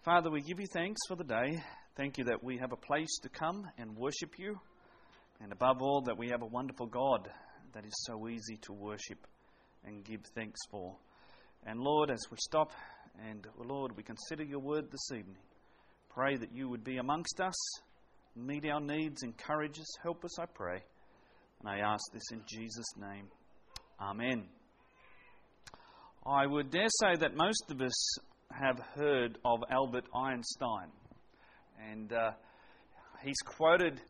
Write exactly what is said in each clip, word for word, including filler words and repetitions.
Father, we give you thanks for the day. Thank you that we have a place to come and worship you. And above all, that we have a wonderful God that is so easy to worship and give thanks for. And Lord, as we stop and, Lord, we consider your word this evening, pray that you would be amongst us, meet our needs, encourage us, help us, I pray. And I ask this in Jesus' name. Amen. I would dare say that most of us have heard of Albert Einstein. And uh, he's quoted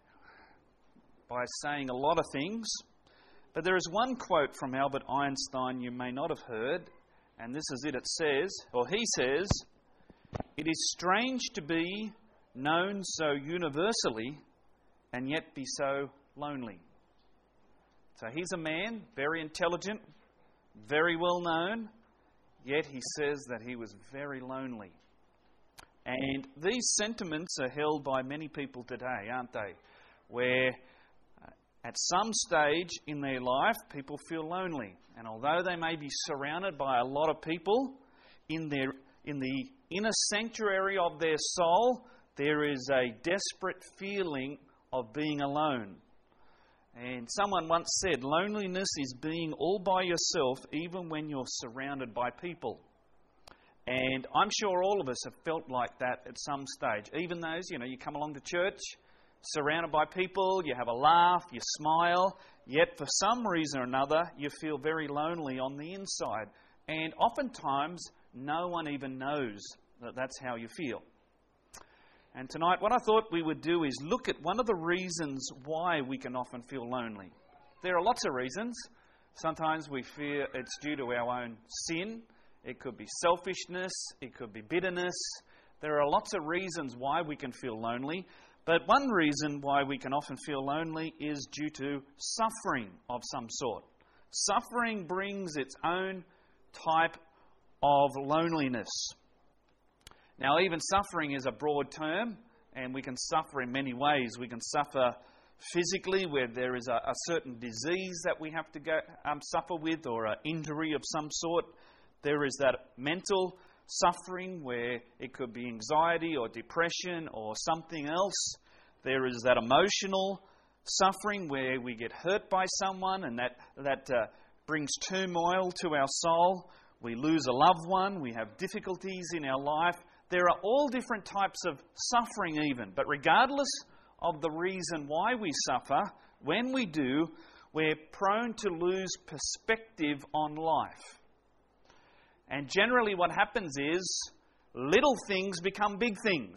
by saying a lot of things. But there is one quote from Albert Einstein you may not have heard. And this is it. It says, or he says, "It is strange to be known so universally and yet be so lonely." So he's a man, very intelligent, very well known, yet he says that he was very lonely. And these sentiments are held by many people today, aren't they? Where uh, at some stage in their life, people feel lonely. And although they may be surrounded by a lot of people, in their in the inner sanctuary of their soul, there is a desperate feeling of being alone. And someone once said, loneliness is being all by yourself even when you're surrounded by people. And I'm sure all of us have felt like that at some stage. Even those, you know, you come along to church, surrounded by people, you have a laugh, you smile, yet for some reason or another, you feel very lonely on the inside. And oftentimes, no one even knows that that's how you feel. And tonight, what I thought we would do is look at one of the reasons why we can often feel lonely. There are lots of reasons. Sometimes we fear it's due to our own sin. It could be selfishness. It could be bitterness. There are lots of reasons why we can feel lonely. But one reason why we can often feel lonely is due to suffering of some sort. Suffering brings its own type of loneliness. Now, even suffering is a broad term, and we can suffer in many ways. We can suffer physically, where there is a, a certain disease that we have to go um, suffer with, or an injury of some sort. There is that mental suffering, where it could be anxiety or depression or something else. There is that emotional suffering, where we get hurt by someone, and that, that uh, brings turmoil to our soul. We lose a loved one. We have difficulties in our life. There are all different types of suffering even. But regardless of the reason why we suffer, when we do, we're prone to lose perspective on life. And generally what happens is little things become big things.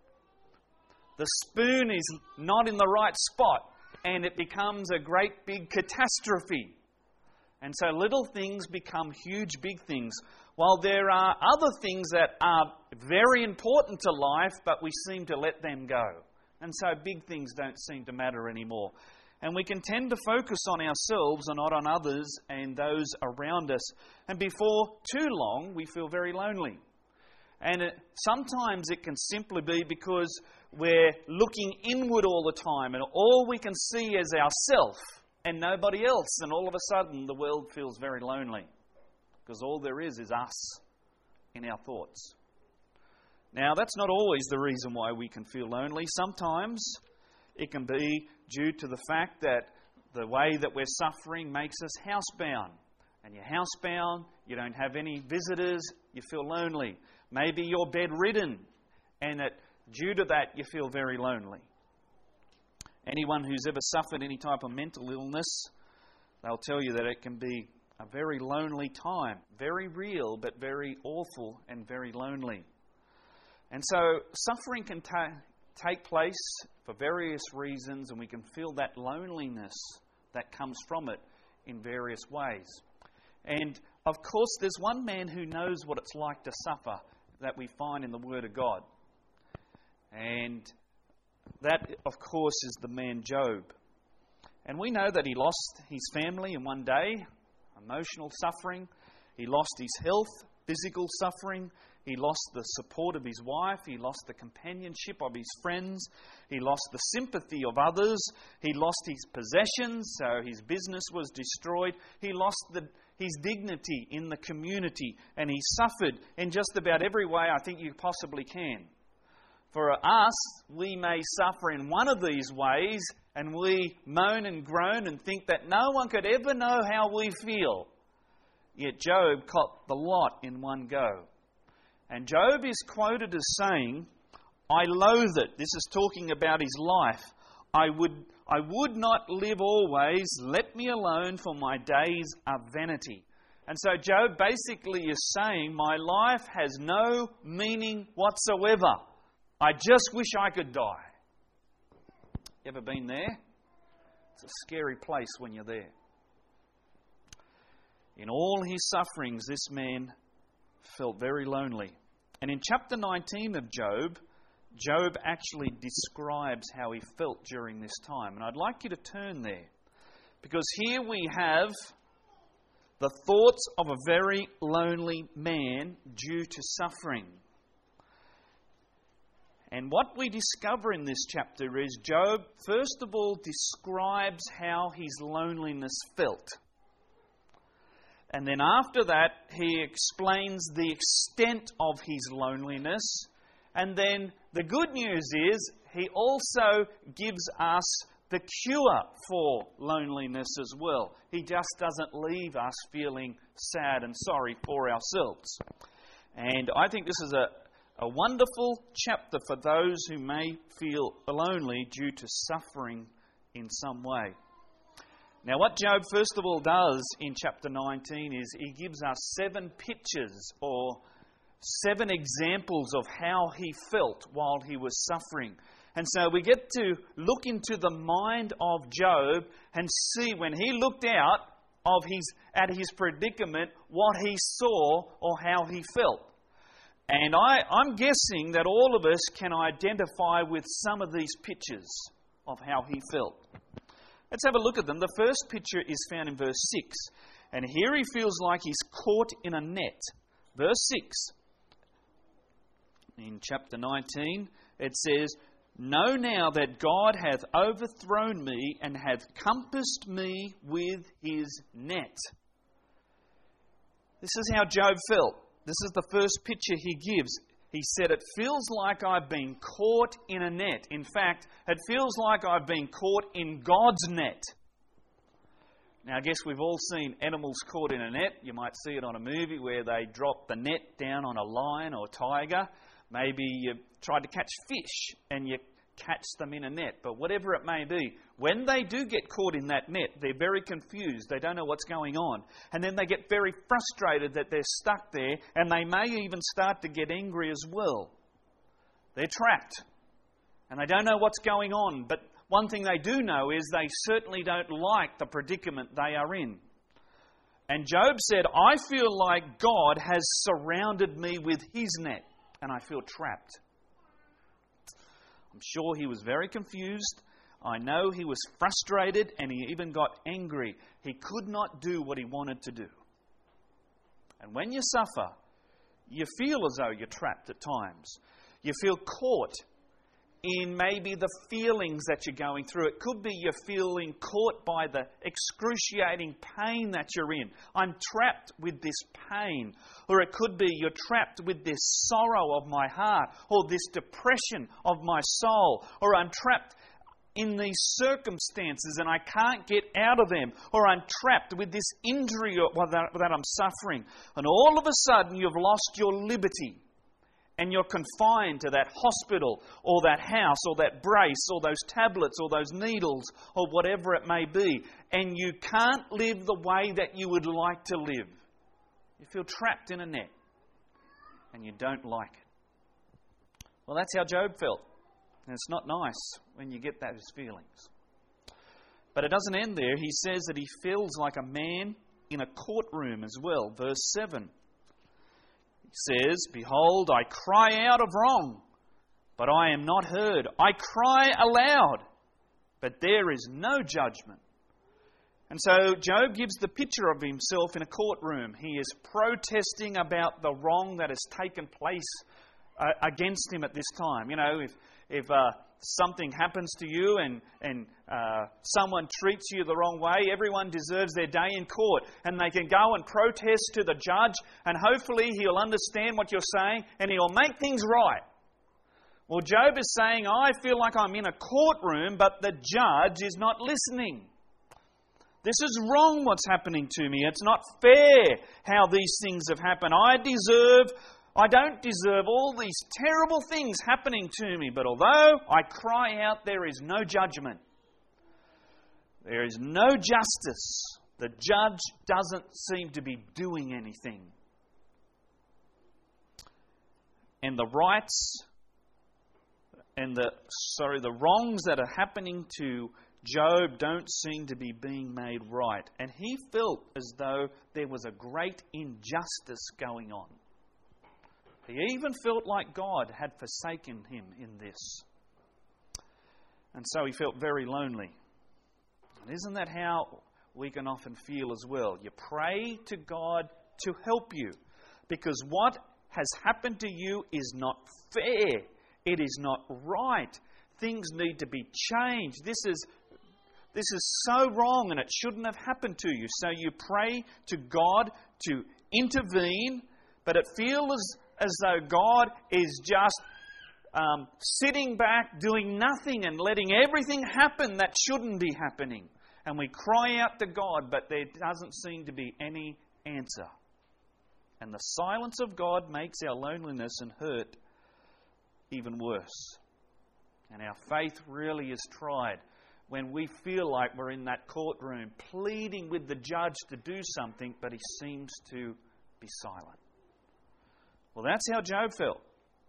The spoon is not in the right spot and it becomes a great big catastrophe. And so little things become huge big things. While there are other things that are very important to life, but we seem to let them go. And so big things don't seem to matter anymore. And we can tend to focus on ourselves and not on others and those around us. And before too long, we feel very lonely. And it, sometimes it can simply be because we're looking inward all the time and all we can see is ourselves and nobody else. And all of a sudden, the world feels very lonely. Because all there is is us in our thoughts. Now, that's not always the reason why we can feel lonely. Sometimes it can be due to the fact that the way that we're suffering makes us housebound. And you're housebound, you don't have any visitors, you feel lonely. Maybe you're bedridden, and that due to that you feel very lonely. Anyone who's ever suffered any type of mental illness, they'll tell you that it can be a very lonely time. Very real, but very awful and very lonely. And so suffering can ta- take place for various reasons, and we can feel that loneliness that comes from it in various ways. And of course, there's one man who knows what it's like to suffer that we find in the Word of God. And that, of course, is the man Job. And we know that he lost his family in one day. Emotional suffering. He lost his health, physical suffering. He lost the support of his wife. He lost the companionship of his friends. He lost the sympathy of others. He lost his possessions, so his business was destroyed. He lost the, his dignity in the community, and he suffered in just about every way I think you possibly can. For us, we may suffer in one of these ways, and we moan and groan and think that no one could ever know how we feel. Yet Job caught the lot in one go. And Job is quoted as saying, I loathe it. This is talking about his life. I would, I would not live always. Let me alone, for my days are vanity. And so Job basically is saying, my life has no meaning whatsoever. I just wish I could die. You ever been there? It's a scary place when you're there. In all his sufferings, this man felt very lonely. And in chapter nineteen of Job, Job actually describes how he felt during this time. And I'd like you to turn there, because here we have the thoughts of a very lonely man due to suffering. And what we discover in this chapter is Job, first of all, describes how his loneliness felt. And then after that, he explains the extent of his loneliness. And then the good news is he also gives us the cure for loneliness as well. He just doesn't leave us feeling sad and sorry for ourselves. And I think this is a A wonderful chapter for those who may feel lonely due to suffering in some way. Now, what Job first of all does in chapter nineteen is he gives us seven pictures or seven examples of how he felt while he was suffering. And so we get to look into the mind of Job and see when he looked out of his at his predicament what he saw or how he felt. And I, I'm guessing that all of us can identify with some of these pictures of how he felt. Let's have a look at them. The first picture is found in verse six. And here he feels like he's caught in a net. Verse six. In chapter nineteen, it says, Know now that God hath overthrown me and hath compassed me with his net. This is how Job felt. This is the first picture he gives. He said, it feels like I've been caught in a net. In fact, it feels like I've been caught in God's net. Now, I guess we've all seen animals caught in a net. You might see it on a movie where they drop the net down on a lion or tiger. Maybe you tried to catch fish and you catch them in a net. But whatever it may be, when they do get caught in that net, they're very confused. They don't know what's going on. And then they get very frustrated that they're stuck there, and they may even start to get angry as well. They're trapped. And they don't know what's going on. But one thing they do know is they certainly don't like the predicament they are in. And Job said, I feel like God has surrounded me with his net, and I feel trapped. I'm sure he was very confused. I know he was frustrated and he even got angry. He could not do what he wanted to do. And when you suffer, you feel as though you're trapped at times. You feel caught in maybe the feelings that you're going through. It could be you're feeling caught by the excruciating pain that you're in. I'm trapped with this pain. Or it could be you're trapped with this sorrow of my heart, or this depression of my soul. Or I'm trapped in these circumstances and I can't get out of them. Or I'm trapped with this injury that I'm suffering. And all of a sudden you've lost your liberty. And you're confined to that hospital or that house or that brace or those tablets or those needles or whatever it may be. And you can't live the way that you would like to live. You feel trapped in a net and you don't like it. Well, that's how Job felt. And it's not nice when you get those feelings. But it doesn't end there. He says that he feels like a man in a courtroom as well. Verse seven. He says, Behold, I cry out of wrong, but I am not heard. I cry aloud, but there is no judgment. And so Job gives the picture of himself in a courtroom. He is protesting about the wrong that has taken place uh, against him at this time. You know, if if uh, something happens to you and and uh, someone treats you the wrong way, everyone deserves their day in court, and they can go and protest to the judge, and hopefully he'll understand what you're saying and he'll make things right. Well, Job is saying, I feel like I'm in a courtroom, but the judge is not listening. This is wrong what's happening to me. It's not fair how these things have happened. I deserve, I don't deserve all these terrible things happening to me. But although I cry out, there is no judgment. There is no justice. The judge doesn't seem to be doing anything. And the rights and the, sorry, the wrongs that are happening to Job don't seem to be being made right. And he felt as though there was a great injustice going on. He even felt like God had forsaken him in this. And so he felt very lonely. And isn't that how we can often feel as well? You pray to God to help you, because what has happened to you is not fair. It is not right. Things need to be changed. This is This is so wrong and it shouldn't have happened to you. So you pray to God to intervene, but it feels as though God is just um, sitting back, doing nothing and letting everything happen that shouldn't be happening. And we cry out to God, but there doesn't seem to be any answer. And the silence of God makes our loneliness and hurt even worse. And our faith really is tried when we feel like we're in that courtroom pleading with the judge to do something, but he seems to be silent. Well, that's how Job felt.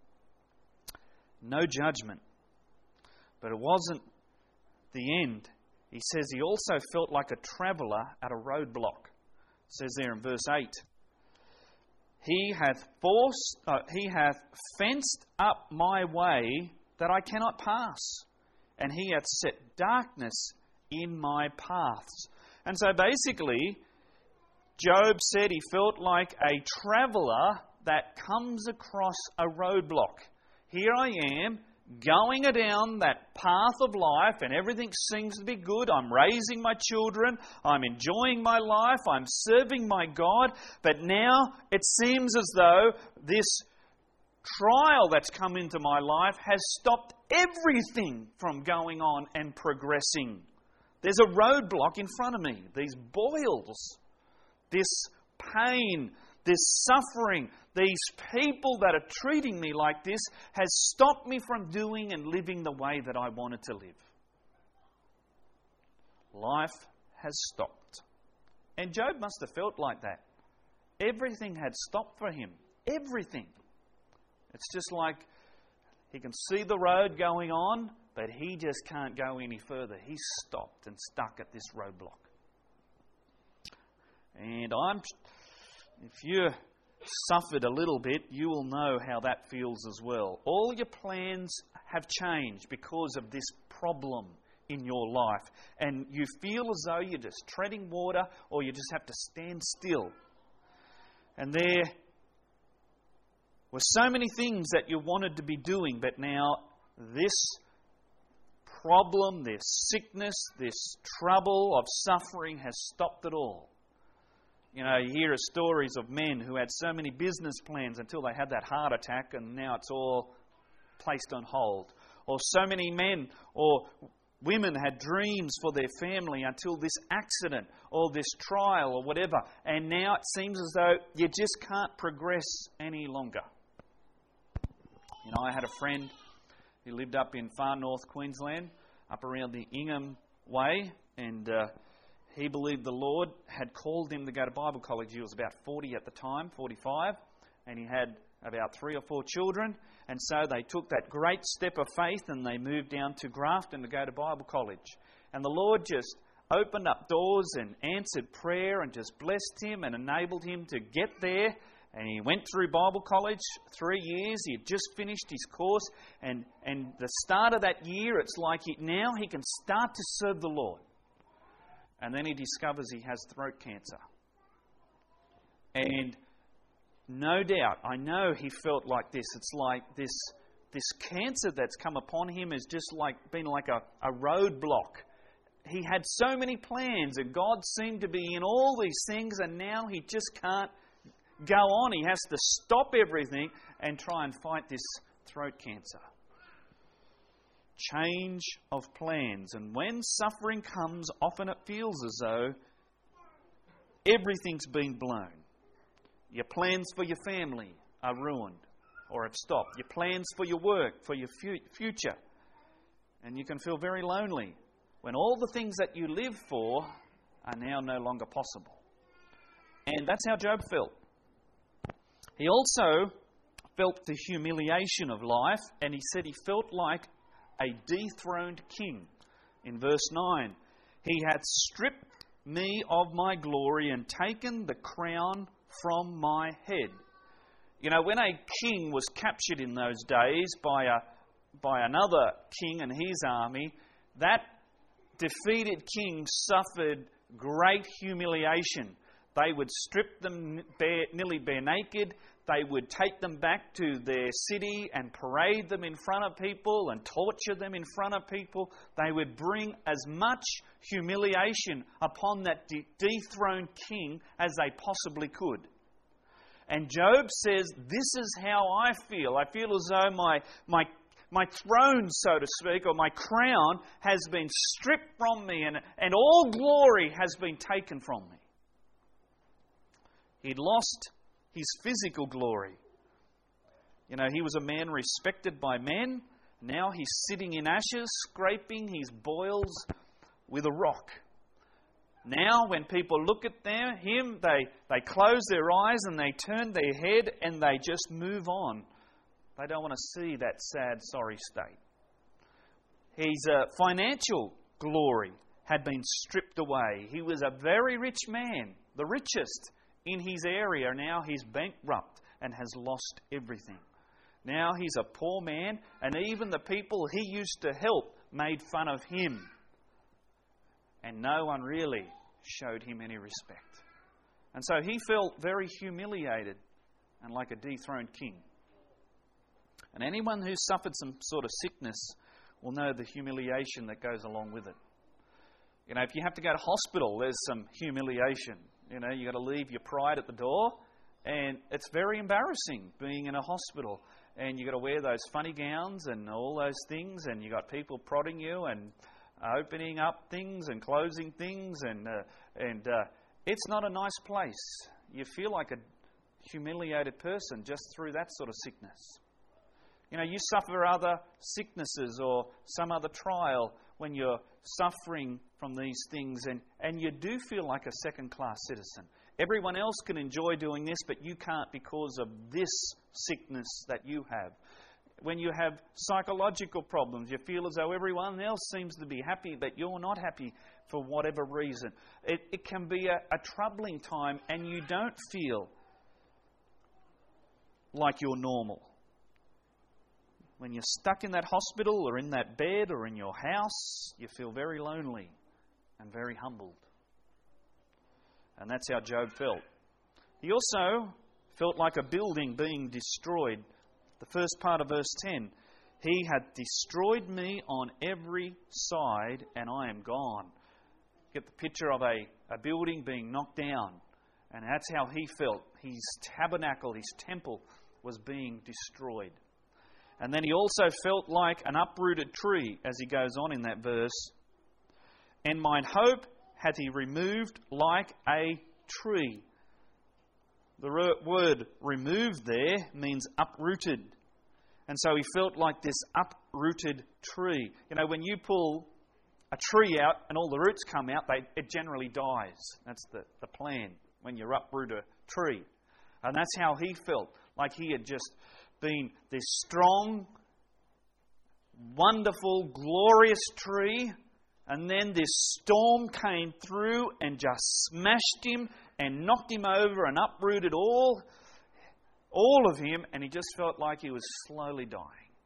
No judgment. But it wasn't the end. He says he also felt like a traveller at a roadblock. It says there in verse eight, He hath forced, uh, he hath fenced up my way that I cannot pass, and he hath set darkness in my paths. And so basically, Job said he felt like a traveller that comes across a roadblock. Here I am, going down that path of life, and everything seems to be good. I'm raising my children, I'm enjoying my life, I'm serving my God, but now it seems as though this trial that's come into my life has stopped everything from going on and progressing. There's a roadblock in front of me. These boils, this pain, this suffering, these people that are treating me like this has stopped me from doing and living the way that I wanted to live. Life has stopped. And Job must have felt like that. Everything had stopped for him. Everything. It's just like he can see the road going on, but he just can't go any further. He's stopped and stuck at this roadblock. And I'm, if you suffered a little bit, you will know how that feels as well. All your plans have changed because of this problem in your life. And you feel as though you're just treading water, or you just have to stand still. And there were so many things that you wanted to be doing, but now this problem, this sickness, this trouble of suffering has stopped it all. You know, you hear stories of men who had so many business plans until they had that heart attack, and now it's all placed on hold. Or so many men or women had dreams for their family until this accident or this trial or whatever, and now it seems as though you just can't progress any longer. You know, I had a friend who lived up in far north Queensland, up around the Ingham Way, and uh, he believed the Lord had called him to go to Bible college. He was about forty at the time, forty-five, and he had about three or four children. And so they took that great step of faith and they moved down to Grafton to go to Bible college. And the Lord just opened up doors and answered prayer and just blessed him and enabled him to get there. And he went through Bible college three years. He had just finished his course. And, and the start of that year, it's like he, now he can start to serve the Lord. And then he discovers he has throat cancer. And no doubt, I know he felt like this. It's like this, this cancer that's come upon him has just like been like a, a roadblock. He had so many plans and God seemed to be in all these things, and now he just can't go on. He has to stop everything and try and fight this throat cancer. Change of plans. And when suffering comes, often it feels as though everything's been blown. Your plans for your family are ruined or have stopped. Your plans for your work, for your future. And you can feel very lonely when all the things that you live for are now no longer possible. And that's how Job felt. He also felt the humiliation of life, and he said he felt like a dethroned king. In verse nine, he hath stripped me of my glory and taken the crown from my head. You know, when a king was captured in those days by a by another king and his army, that defeated king suffered great humiliation. They would strip them bare, nearly bare naked. They would take them back to their city and parade them in front of people and torture them in front of people. They would bring as much humiliation upon that de- dethroned king as they possibly could. And Job says, this is how I feel. I feel as though my, my, my throne, so to speak, or my crown has been stripped from me, and, and all glory has been taken from me. He'd lost his physical glory. You know, he was a man respected by men. Now he's sitting in ashes, scraping his boils with a rock. Now when people look at them, him, they, they close their eyes and they turn their head and they just move on. They don't want to see that sad, sorry state. His uh, financial glory had been stripped away. He was a very rich man, the richest in his area. Now he's bankrupt and has lost everything. Now he's a poor man, and even the people he used to help made fun of him. And no one really showed him any respect. And so he felt very humiliated and like a dethroned king. And anyone who suffered some sort of sickness will know the humiliation that goes along with it. You know, if you have to go to hospital, there's some humiliation. You know, you've got to leave your pride at the door, and it's very embarrassing being in a hospital. And you've got to wear those funny gowns and all those things, and you've got people prodding you and opening up things and closing things, and uh, and uh, it's not a nice place. You feel like a humiliated person just through that sort of sickness. You know, you suffer other sicknesses or some other trial when you're suffering from these things, and, and you do feel like a second-class citizen. Everyone else can enjoy doing this, but you can't because of this sickness that you have. When you have psychological problems, you feel as though everyone else seems to be happy, but you're not happy for whatever reason. It, it can be a, a troubling time, and you don't feel like you're normal. When you're stuck in that hospital or in that bed or in your house, you feel very lonely and very humbled. And that's how Job felt. He also felt like a building being destroyed. The first part of verse ten, he had destroyed me on every side and I am gone. Get the picture of a, a building being knocked down. And that's how he felt. His tabernacle, his temple was being destroyed. And then he also felt like an uprooted tree, as he goes on in that verse. And mine hope hath he removed like a tree. The word removed there means uprooted. And so he felt like this uprooted tree. You know, when you pull a tree out and all the roots come out, they, it generally dies. That's the, the plan when you uproot a tree. And that's how he felt, like he had just been this strong, wonderful, glorious tree, and then this storm came through and just smashed him and knocked him over and uprooted all, all of him, and he just felt like he was slowly dying.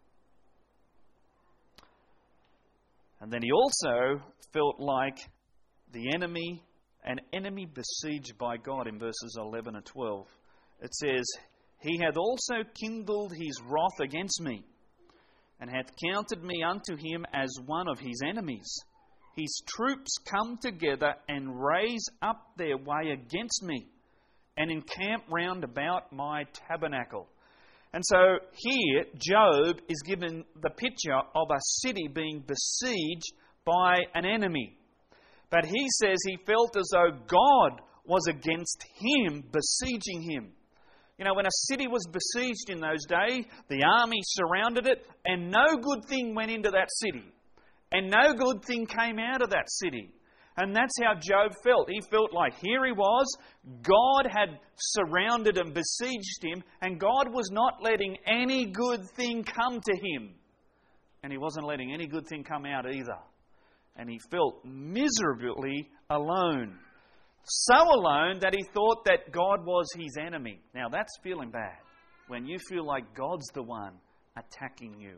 And then he also felt like the enemy, an enemy besieged by God in verses eleven and twelve. It says, He hath also kindled his wrath against me, and hath counted me unto him as one of his enemies. His troops come together and raise up their way against me, and encamp round about my tabernacle. And so here, Job is given the picture of a city being besieged by an enemy. But he says he felt as though God was against him, besieging him. You know, when a city was besieged in those days, the army surrounded it, and no good thing went into that city. And no good thing came out of that city. And that's how Job felt. He felt like here he was, God had surrounded and besieged him, and God was not letting any good thing come to him. And He wasn't letting any good thing come out either. And he felt miserably alone. So alone that he thought that God was his enemy. Now that's feeling bad, when you feel like God's the one attacking you.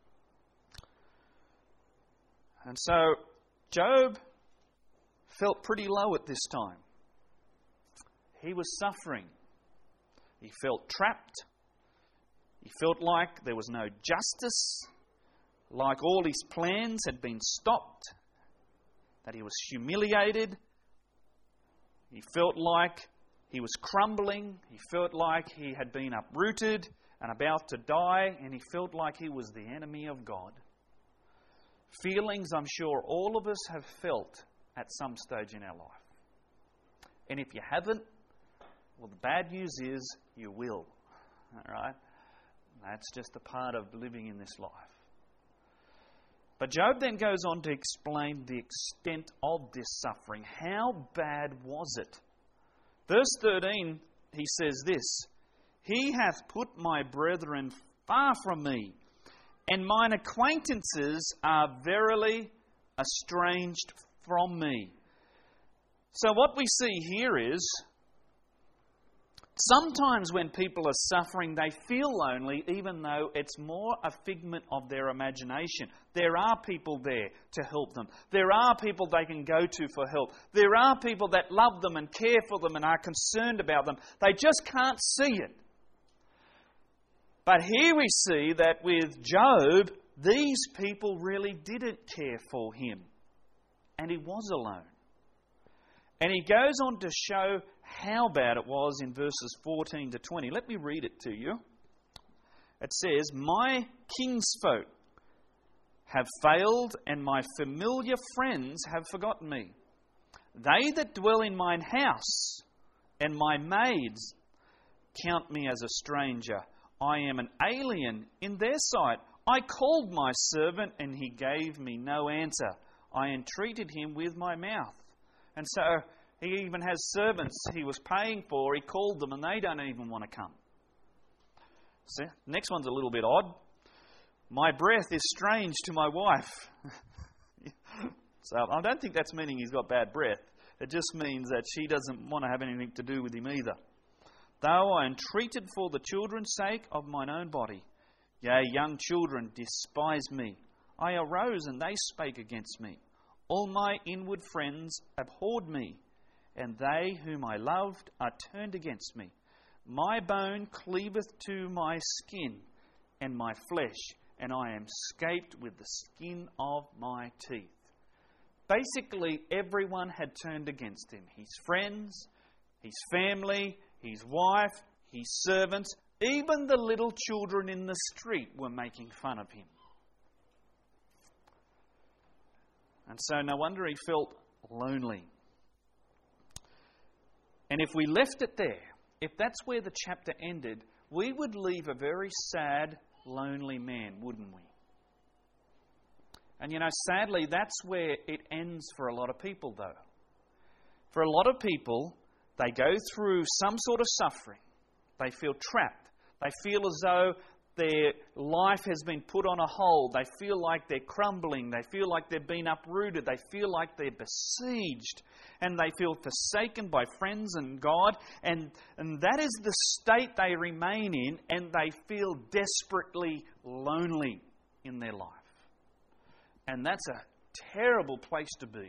And so Job felt pretty low at this time. He was suffering. He felt trapped. He felt like there was no justice, like all his plans had been stopped, that he was humiliated. He felt like he was crumbling. He felt like he had been uprooted and about to die, and he felt like he was the enemy of God. Feelings I'm sure all of us have felt at some stage in our life. And if you haven't, well, the bad news is you will. All right? That's just a part of living in this life. But Job then goes on to explain the extent of this suffering. How bad was it? Verse thirteen, he says this, He hath put my brethren far from me, and mine acquaintances are verily estranged from me. So what we see here is, sometimes when people are suffering, they feel lonely, even though it's more a figment of their imagination. There are people there to help them. There are people they can go to for help. There are people that love them and care for them and are concerned about them. They just can't see it. But here we see that with Job, these people really didn't care for him. And he was alone. And he goes on to show how bad it was in verses fourteen to twenty. Let me read it to you. It says, My kinsfolk have failed, and my familiar friends have forgotten me. They that dwell in mine house and my maids count me as a stranger. I am an alien in their sight. I called my servant, and he gave me no answer. I entreated him with my mouth. And so he even has servants he was paying for. He called them and they don't even want to come. See, next one's a little bit odd. My breath is strange to my wife. So I don't think that's meaning he's got bad breath. It just means that she doesn't want to have anything to do with him either. Though I entreated for the children's sake of mine own body, yea, young children despise me. I arose and they spake against me. All my inward friends abhorred me, and they whom I loved are turned against me. My bone cleaveth to my skin, and my flesh, and I am scaped with the skin of my teeth. Basically, everyone had turned against him. His friends, his family, his wife, his servants, even the little children in the street were making fun of him. And so no wonder he felt lonely. And if we left it there, if that's where the chapter ended, we would leave a very sad, lonely man, wouldn't we? And you know, sadly, that's where it ends for a lot of people, though. For a lot of people, they go through some sort of suffering. They feel trapped. They feel as though their life has been put on a hold. They feel like they're crumbling. They feel like they've been uprooted. They feel like they're besieged. And they feel forsaken by friends and God. And, and that is the state they remain in. And they feel desperately lonely in their life. And that's a terrible place to be.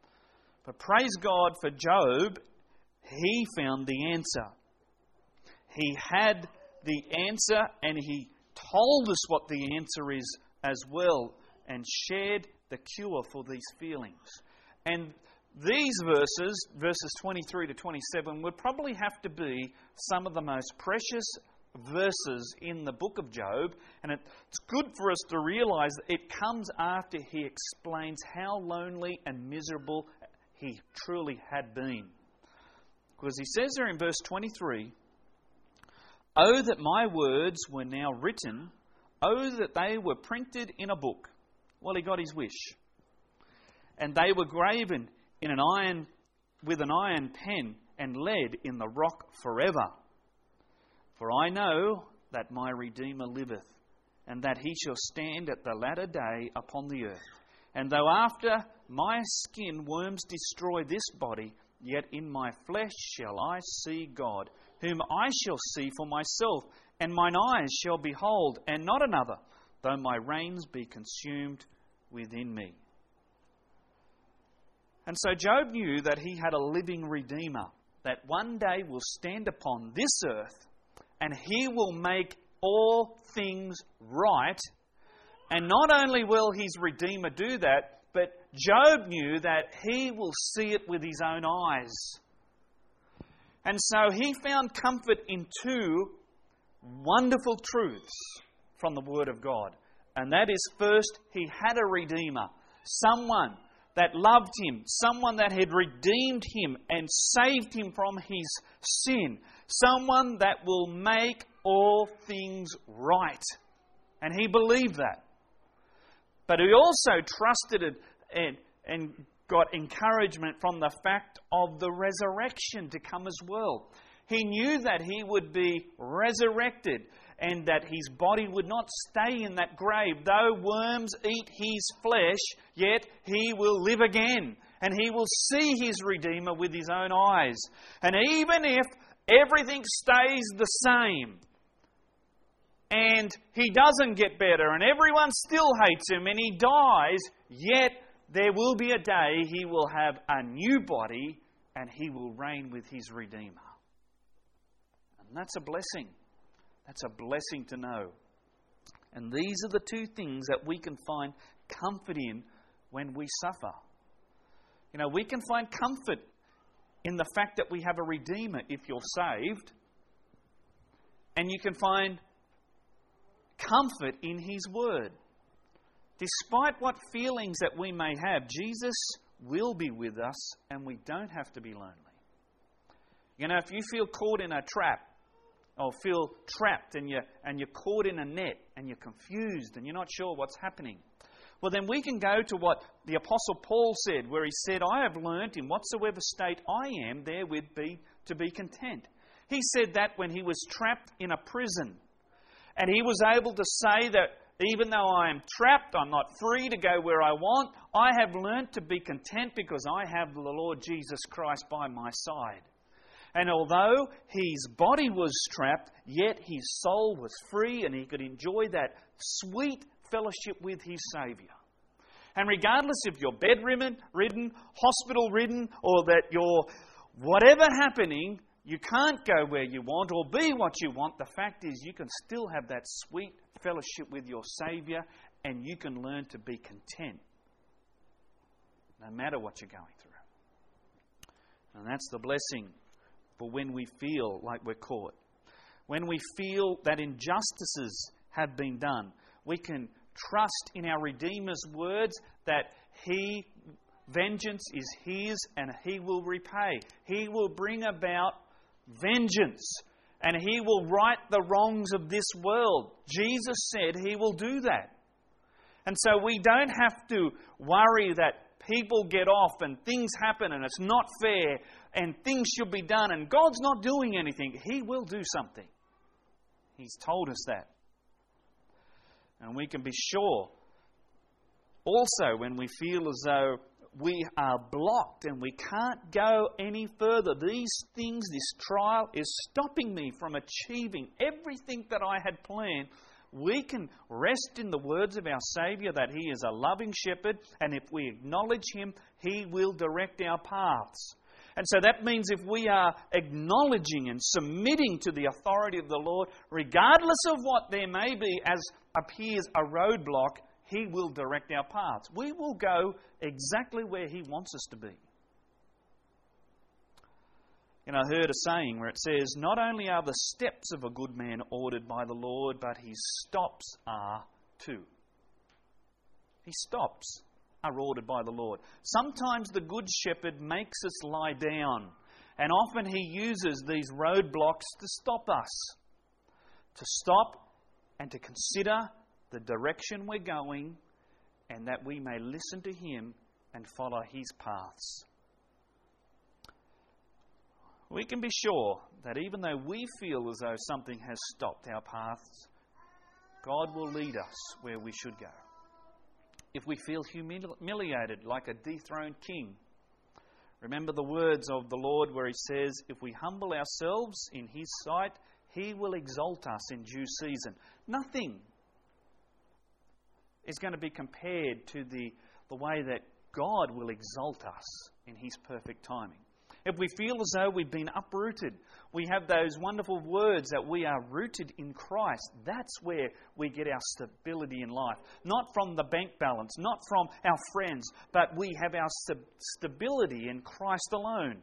But praise God for Job, he found the answer. He had the answer, and He told us what the answer is as well, and shared the cure for these feelings. And these verses, verses twenty-three to twenty-seven, would probably have to be some of the most precious verses in the book of Job. And it's good for us to realize that it comes after he explains how lonely and miserable he truly had been. Because he says there in verse twenty-three, "Oh, that my words were now written. Oh, that they were printed in a book." Well, he got his wish. "And they were graven in an iron, with an iron pen, and lead in the rock forever. For I know that my Redeemer liveth, and that he shall stand at the latter day upon the earth. And though after my skin worms destroy this body, yet in my flesh shall I see God, whom I shall see for myself, and mine eyes shall behold, and not another, though my reins be consumed within me." And so Job knew that he had a living Redeemer, that one day will stand upon this earth, and he will make all things right. And not only will his Redeemer do that, but Job knew that he will see it with his own eyes. And so he found comfort in two wonderful truths from the Word of God. And that is, first, he had a Redeemer, someone that loved him, someone that had redeemed him and saved him from his sin, someone that will make all things right. And he believed that. But he also trusted it and, and got encouragement from the fact of the resurrection to come as well. He knew that he would be resurrected and that his body would not stay in that grave. Though worms eat his flesh, yet he will live again. And he will see his Redeemer with his own eyes. And even if everything stays the same, and he doesn't get better, and everyone still hates him, and he dies, yet there will be a day he will have a new body, and he will reign with his Redeemer. And that's a blessing. That's a blessing to know. And these are the two things that we can find comfort in when we suffer. You know, we can find comfort in the fact that we have a Redeemer if you're saved. And you can find comfort in His Word. Despite what feelings that we may have, Jesus will be with us, and we don't have to be lonely. You know, if you feel caught in a trap, or feel trapped and you're, and you're caught in a net and you're confused and you're not sure what's happening, well, then we can go to what the Apostle Paul said, where he said, "I have learnt in whatsoever state I am, therewith be to be content." He said that when he was trapped in a prison. And he was able to say that even though I am trapped, I'm not free to go where I want, I have learnt to be content because I have the Lord Jesus Christ by my side. And although his body was trapped, yet his soul was free and he could enjoy that sweet fellowship with his Saviour. And regardless if you're bedridden, ridden, hospital-ridden, or that you're whatever happening, you can't go where you want or be what you want, the fact is you can still have that sweet fellowship with your Saviour, and you can learn to be content no matter what you're going through. And that's the blessing for when we feel like we're caught. When we feel that injustices have been done, we can trust in our Redeemer's words that He, vengeance is His and He will repay. He will bring about vengeance and He will right the wrongs of this world. Jesus said He will do that. And so we don't have to worry that people get off and things happen and it's not fair and things should be done and God's not doing anything. He will do something. He's told us that. And we can be sure also when we feel as though we are blocked and we can't go any further. These things, this trial is stopping me from achieving everything that I had planned. We can rest in the words of our Saviour that He is a loving shepherd, and if we acknowledge Him, He will direct our paths. And so that means if we are acknowledging and submitting to the authority of the Lord, regardless of what there may be as appears a roadblock, He will direct our paths. We will go exactly where He wants us to be. You know, I heard a saying where it says, not only are the steps of a good man ordered by the Lord, but his stops are too. His stops are ordered by the Lord. Sometimes the Good Shepherd makes us lie down, and often He uses these roadblocks to stop us. To stop and to consider the direction we're going, and that we may listen to Him and follow His paths. We can be sure that even though we feel as though something has stopped our paths, God will lead us where we should go. If we feel humiliated like a dethroned king, remember the words of the Lord where He says, if we humble ourselves in His sight, He will exalt us in due season. Nothing is going to be compared to the, the way that God will exalt us in His perfect timing. If we feel as though we've been uprooted, we have those wonderful words that we are rooted in Christ. That's where we get our stability in life. Not from the bank balance, not from our friends, but we have our st- stability in Christ alone.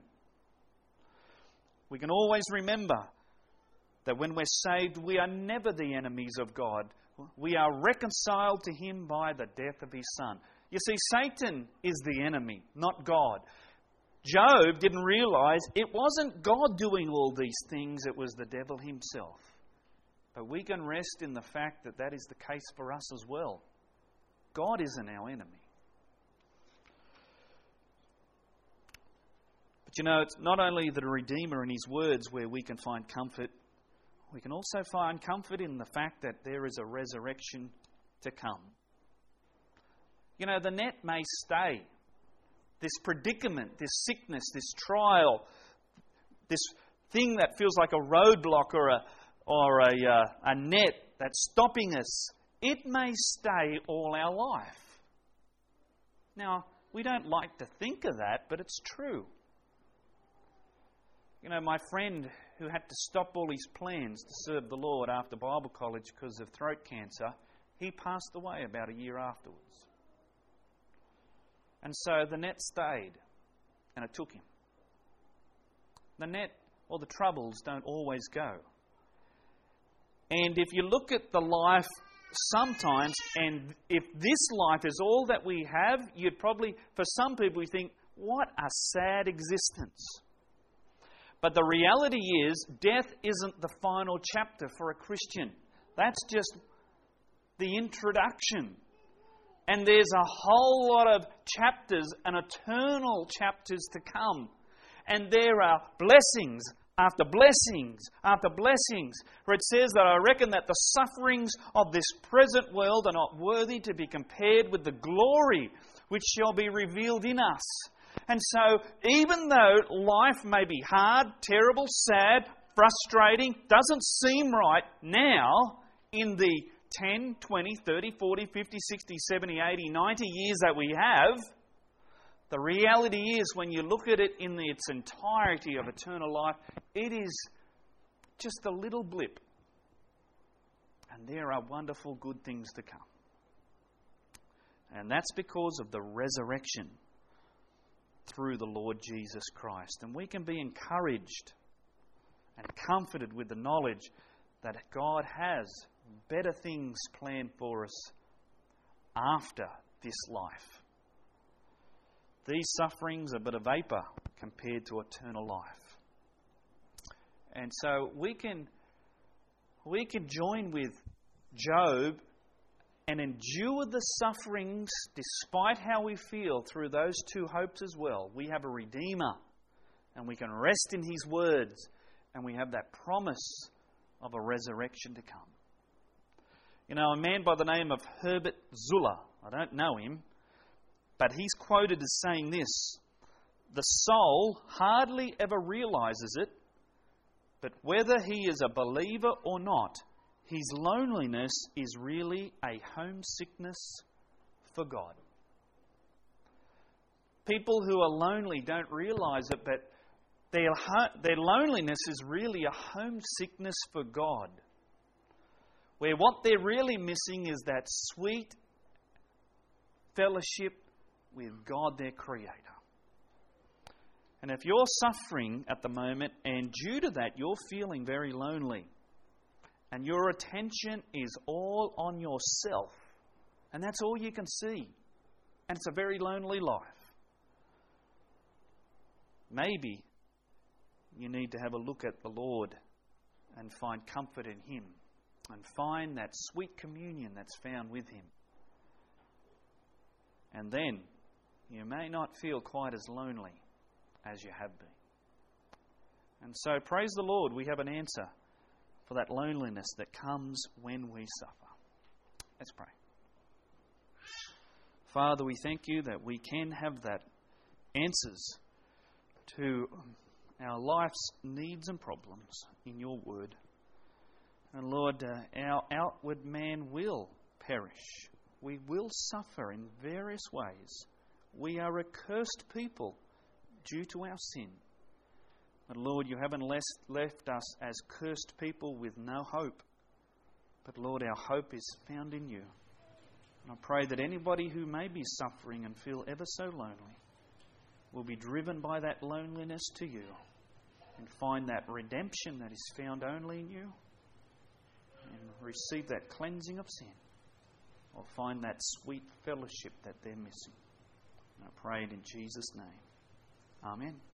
We can always remember that when we're saved, we are never the enemies of God. We are reconciled to Him by the death of His Son. You see, Satan is the enemy, not God. Job didn't realise it wasn't God doing all these things, it was the devil himself. But we can rest in the fact that that is the case for us as well. God isn't our enemy. But you know, it's not only the Redeemer and His words where we can find comfort, we can also find comfort in the fact that there is a resurrection to come. You know, the net may stay. This predicament, this sickness, this trial, this thing that feels like a roadblock or a or a, uh, a net that's stopping us, it may stay all our life. Now, we don't like to think of that, but it's true. You know, my friend who had to stop all his plans to serve the Lord after Bible college because of throat cancer, he passed away about a year afterwards. And so the net stayed, and it took him. The net or the troubles don't always go. And if you look at the life sometimes, and if this life is all that we have, you'd probably, for some people, you think, what a sad existence. But the reality is, death isn't the final chapter for a Christian. That's just the introduction. And there's a whole lot of chapters and eternal chapters to come. And there are blessings after blessings after blessings. For it says that I reckon that the sufferings of this present world are not worthy to be compared with the glory which shall be revealed in us. And so, even though life may be hard, terrible, sad, frustrating, doesn't seem right now in the ten, twenty, thirty, forty, fifty, sixty, seventy, eighty, ninety years that we have, the reality is when you look at it in its entirety of eternal life, it is just a little blip. And there are wonderful good things to come. And that's because of the resurrection through the Lord Jesus Christ. And we can be encouraged and comforted with the knowledge that God has better things planned for us after this life. These sufferings are but a vapour compared to eternal life. And so we can we can join with Job and endure the sufferings despite how we feel through those two hopes as well. We have a Redeemer, and we can rest in His words, and we have that promise of a resurrection to come. You know, a man by the name of Herbert Zuller, I don't know him, but he's quoted as saying this: the soul hardly ever realizes it, but whether he is a believer or not, his loneliness is really a homesickness for God. People who are lonely don't realize it, but Their, their loneliness is really a homesickness for God, where what they're really missing is that sweet fellowship with God, their Creator. And if you're suffering at the moment, and due to that you're feeling very lonely, and your attention is all on yourself, and that's all you can see, and it's a very lonely life, maybe you need to have a look at the Lord and find comfort in Him and find that sweet communion that's found with Him. And then you may not feel quite as lonely as you have been. And so praise the Lord, we have an answer for that loneliness that comes when we suffer. Let's pray. Father, we thank You that we can have that answers to our life's needs and problems in Your Word. And Lord, uh, our outward man will perish. We will suffer in various ways. We are a cursed people due to our sin. But Lord, You haven't left, left us as cursed people with no hope. But Lord, our hope is found in You. And I pray that anybody who may be suffering and feel ever so lonely will be driven by that loneliness to You and find that redemption that is found only in You and receive that cleansing of sin, or find that sweet fellowship that they're missing. And I pray it in Jesus' name. Amen.